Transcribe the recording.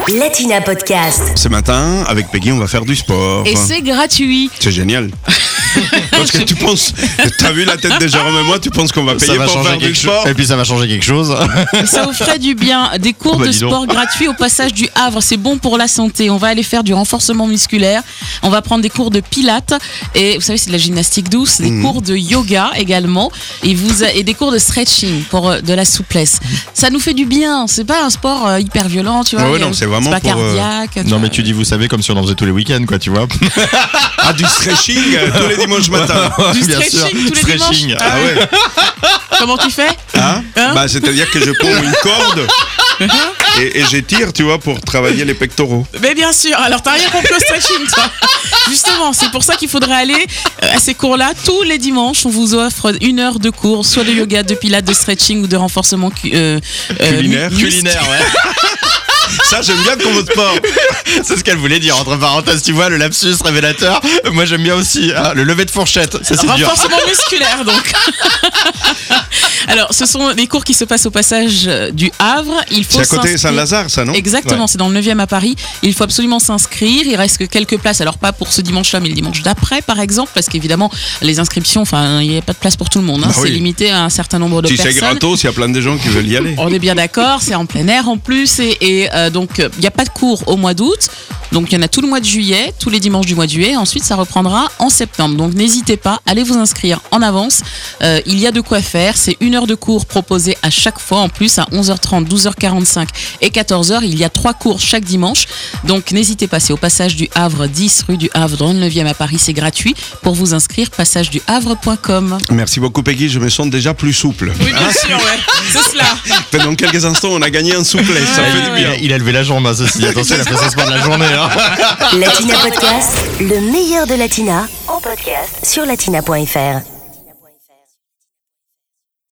Latina Podcast. Ce matin, avec Peggy, on va faire du sport. Et c'est gratuit. C'est génial. Parce que tu penses, t'as vu la tête de Jérôme et moi, tu penses qu'on va payer pour faire du sport. Et puis ça va changer quelque chose. Ça vous ferait du bien. Des cours de sport gratuits au passage du Havre. C'est bon pour la santé. On va aller faire du renforcement musculaire. On va prendre des cours de pilates. Et vous savez, c'est de la gymnastique douce. Des cours de yoga également. Et des cours de stretching pour de la souplesse. Ça nous fait du bien. C'est pas un sport hyper violent, tu vois. Ouais, non, c'est vraiment pas pour, cardiaque. Non, mais tu dis, vous savez, comme si on en faisait tous les week-ends, quoi, tu vois. Ah, du stretching tous les dimanches matin. Du Bien stretching sûr. tous les Stretching. dimanches. Ah ouais. Comment tu fais? Hein bah, c'est-à-dire que je prends une corde et j'étire, tu vois, pour travailler les pectoraux. Mais bien sûr, alors t'as rien compris au stretching, toi. Justement, c'est pour ça qu'il faudrait aller à ces cours-là. Tous les dimanches, on vous offre 1 heure de cours, soit de yoga, de pilates, de stretching ou de renforcement Culinaire. Culinaire, ouais. Ça, j'aime bien comme sport. C'est ce qu'elle voulait dire, entre parenthèses, tu vois, le lapsus révélateur. Moi, j'aime bien aussi le lever de fourchette. Ça, c'est dur. Renforcement musculaire, donc. Alors, ce sont les cours qui se passent au passage du Havre. Il faut C'est à côté de Saint-Lazare, ça, non? Exactement, ouais. C'est dans le 9e à Paris. Il faut absolument s'inscrire. Il reste que quelques places. Alors, pas pour ce dimanche-là, mais le dimanche d'après, par exemple, parce qu'évidemment, les inscriptions, il n'y a pas de place pour tout le monde. Bah c'est limité à un certain nombre de personnes. Si c'est gratos, il y a plein de gens qui veulent y aller. On est bien d'accord, c'est en plein air en plus. Donc, il n'y a pas de cours au mois d'août. Donc, il y en a tout le mois de juillet, tous les dimanches du mois de juillet. Ensuite, ça reprendra en septembre. Donc, n'hésitez pas, allez vous inscrire en avance. Il y a de quoi faire. C'est 1 heure de cours proposée à chaque fois. En plus, à 11h30, 12h45 et 14h, il y a 3 cours chaque dimanche. Donc, n'hésitez pas. C'est au passage du Havre, 10 rue du Havre, dans le 9e à Paris. C'est gratuit. Pour vous inscrire, passageduhavre.com. Merci beaucoup, Peggy. Je me sens déjà plus souple. Oui, bien sûr, ouais. C'est cela. Dans quelques instants, on a gagné un souplesse. Ça fait du bien. Il a levé la jambe, ceci. Attention, il a fait son sport de la journée. Latina Podcast, le meilleur de Latina, en podcast sur latina.fr.